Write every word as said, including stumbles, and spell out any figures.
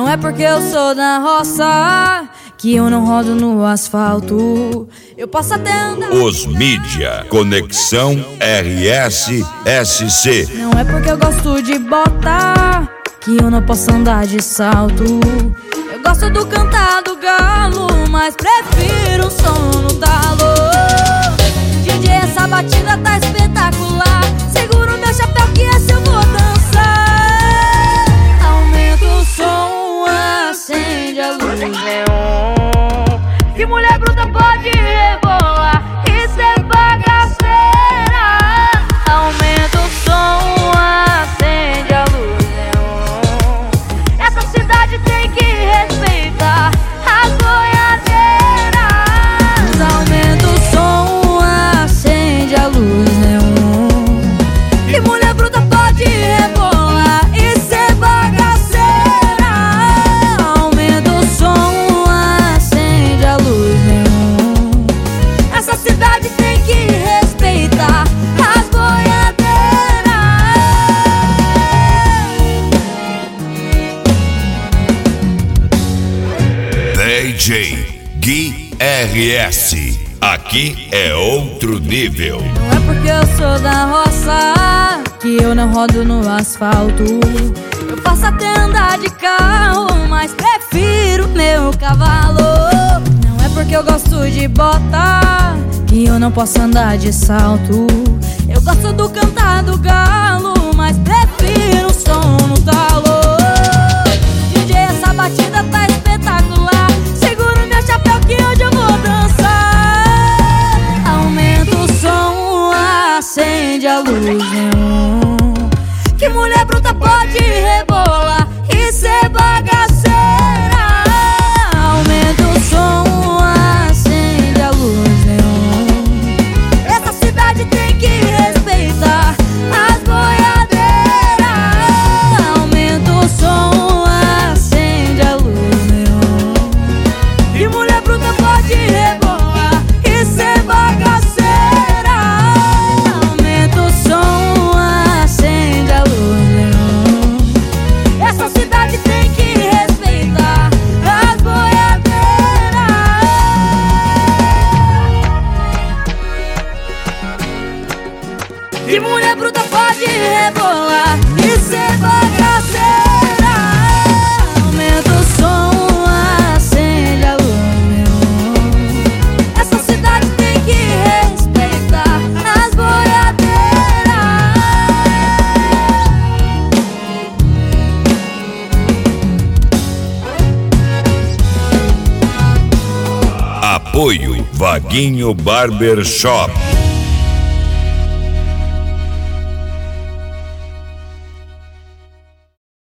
Não é porque eu sou da roça que eu não rodo no asfalto. Eu posso até andar. Os mídia, Conexão R S S C. Não é porque eu gosto de bota que eu não posso andar de salto. Eu gosto do cantar do galo, mas prefiro o som no talo. D J, essa batida tá espetacular. Segura o meu chapéu que esse eu vou dançar. Aumenta o som, acende a luz neon. Que mulher bruta pode rebolar e ser bagaceira. Aumenta o som, acende a luz neon. Essa cidade tem que respeitar as boiadeiras. Aumenta o som, acende a luz neon. Que mulher bruta pode rebolar e ser bagaceira. Aumenta o som, acende a luz neon. Essa cidade tem que respeitar as boiadeiras. D J Gui R S. Aqui é outro nível. Não é porque eu sou da roça que eu não rodo no asfalto. Eu posso até andar de carro, mas prefiro meu cavalo. Não é porque eu gosto de bota que eu não posso andar de salto. Eu gosto do cantar do galo, mas prefiro o som no talo. D J, essa batida tá espetacular. Segura o meu chapéu que hoje eu vou dançar. Aumenta o som, acende a luz neon. Que mulher bruta pode rebolar e ser bagaceira. Aumenta o som, acende a luz neon. Essa cidade tem que respeitar as boiadeiras. Aumenta o som, acende a luz neon. Que mulher bruta pode rebolar e ser bagaceira. Aumenta o som, acende a luz neon. Essa cidade tem que respeitar as boiadeiras. Que mulher bruta pode rebolar e ser bagaceira. Aumenta o som, acende a luz neon. Essa cidade tem que respeitar as boiadeiras. Apoio Vaguinho Barber Shop.